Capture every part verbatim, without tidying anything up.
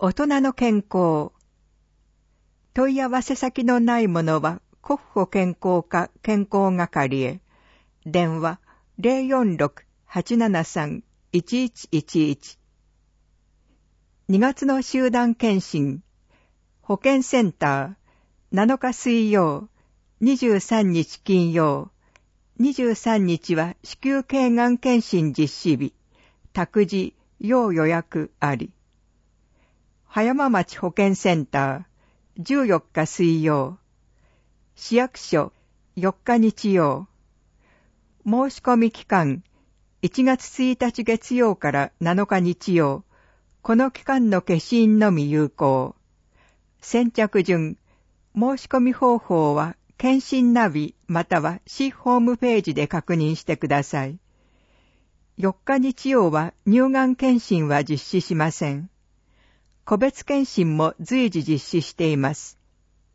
大人の健康。問い合わせ先のないものは、国保健康課健康係へ。電話 ゼロよんろく はちななさん いちいちいちいち。にがつの集団検診。保健センター。なのか水曜。にじゅうさんにち金曜。にじゅうさんにちは子宮頸がん検診実施日。託児、要予約あり。葉山町保健センター。じゅうよっか水曜。市役所よっか日曜。申し込み期間いちがつついたち月曜からなのか日曜。この期間の消印のみ有効。先着順。申し込み方法は検診ナビまたは市ホームページで確認してください。よっか日曜は乳がん検診は実施しません。個別検診も随時実施しています。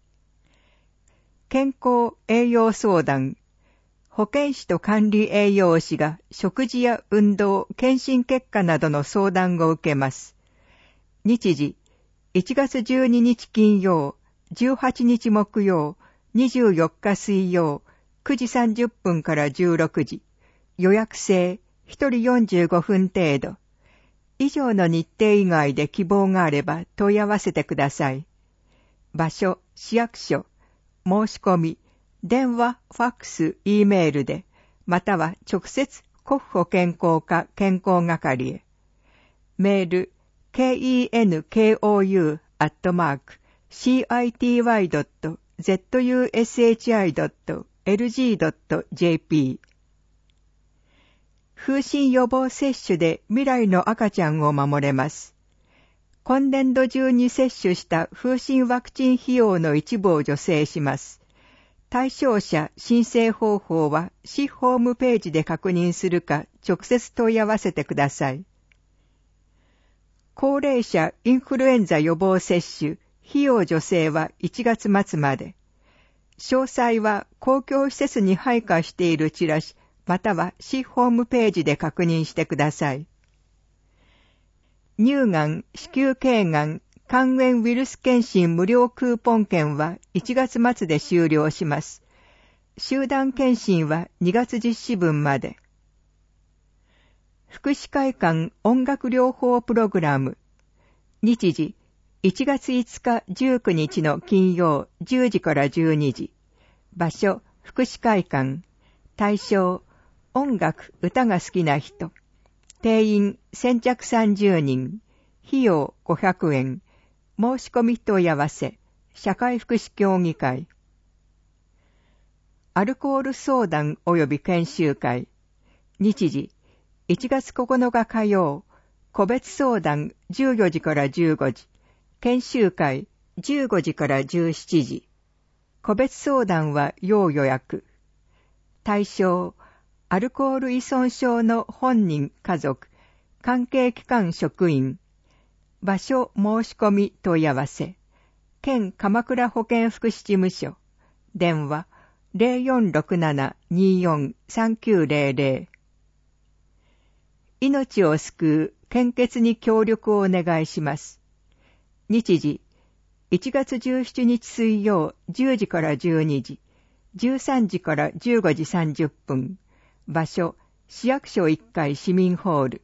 健康栄養相談。保健師と管理栄養士が食事や運動、検診結果などの相談を受けます。日時、いちがつじゅうににち金曜、じゅうはちにち木曜、にじゅうよっか水曜、くじさんじゅっぷんからじゅうろくじ。予約制、ひとりよんじゅうごふん程度。以上の日程以外で希望があれば問い合わせてください。場所、市役所、申し込み、電話、ファックス、Eメールで、または直接国保健康課健康係へ。メール、ケーイーエヌケーオーユー アットマーク シーアイティーワイ ドット ゼットユーエスエイチアイ ドット エルジー ドット ジェーピー。風疹予防接種で未来の赤ちゃんを守れます。今年度中に接種した風疹ワクチン費用の一部を助成します。対象者申請方法は市ホームページで確認するか直接問い合わせてください。高齢者インフルエンザ予防接種費用助成はいちがつ末まで。詳細は公共施設に配下しているチラシまたは市ホームページで確認してください。乳がん、子宮頸がん、肝炎ウイルス検診無料クーポン券はいちがつ末で終了します。集団検診はにがつ実施分まで。福祉会館音楽療法プログラム。日時、いちがついつかじゅうくにちの金曜じゅうじからじゅうにじ。場所、福祉会館。対象、音楽、歌が好きな人。定員、先着さんじゅうにん。費用、ごひゃくえん。申し込み問い合わせ。社会福祉協議会。アルコール相談及び研修会。日時、いちがつここのか火曜。個別相談じゅうよじからじゅうごじ。研修会じゅうごじからじゅうしちじ。個別相談は要予約。対象、アルコール依存症の本人、家族、関係機関職員。場所申し込み問い合わせ。県鎌倉保健福祉事務所。電話 ゼロよんろくなな にーよん さんきゅうゼロゼロ。命を救う献血に協力をお願いします。日時、いちがつじゅうしちにち水曜じゅうじからじゅうにじ、じゅうさんじからじゅうごじさんじゅっぷん。場所、市役所いっかい市民ホール。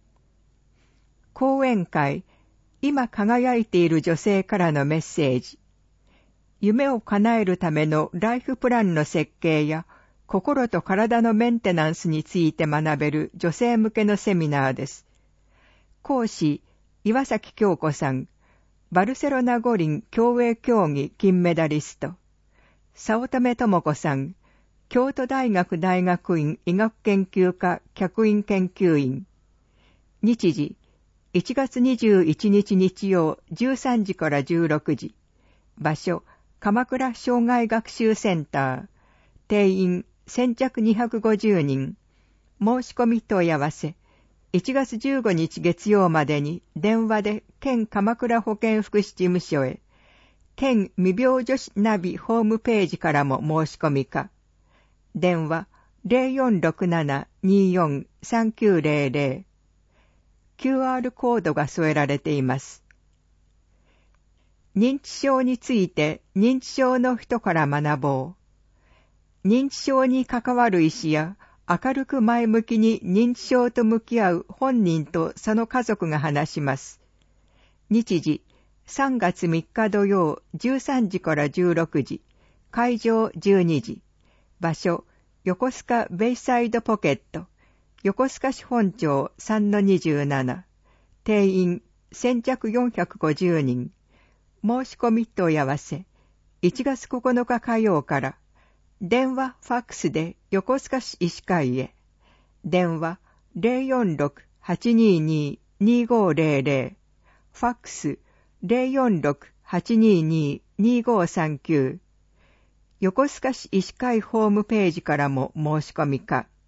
講演会、今輝いている女性からのメッセージ。夢を叶えるためのライフプランの設計や、心と体のメンテナンスについて学べる女性向けのセミナーです。講師、岩崎京子さん、バルセロナ五輪競泳競技金メダリスト。早乙女智子さん、京都大学大学院医学研究科客員研究員。日時、いちがつにじゅういちにち日曜じゅうさんじからじゅうろくじ。場所、鎌倉障害学習センター。定員、先着にひゃくごじゅうにん。申し込み問い合わせ。いちがつじゅうごにち月曜までに電話で県鎌倉保健福祉事務所へ。県未病女子ナビホームページからも申し込みか。電話 ゼロよんろくなな にーよん さんきゅうゼロゼロ。キューアール コードが添えられています。 認知症について認知症の人から学ぼう。認知症に関わる医師や明るく前向きに認知症と向き合う本人とその家族が話します。日時さんがつみっか土曜じゅうさんじからじゅうろくじ、会場じゅうにじ、場所横須賀ベイサイドポケット、横須賀市本町 さんのにじゅうなな、定員先着よんひゃくごじゅうにん、申し込み問い合わせ、いちがつここのか火曜から、電話、ファックスで横須賀市医師会へ、電話 ゼロよんろく はちにーにー にーごーゼロゼロ、ファックス ゼロよんろく はちにーにー にーごーさんきゅう、横須賀市医師会ホームページからも申し込みか。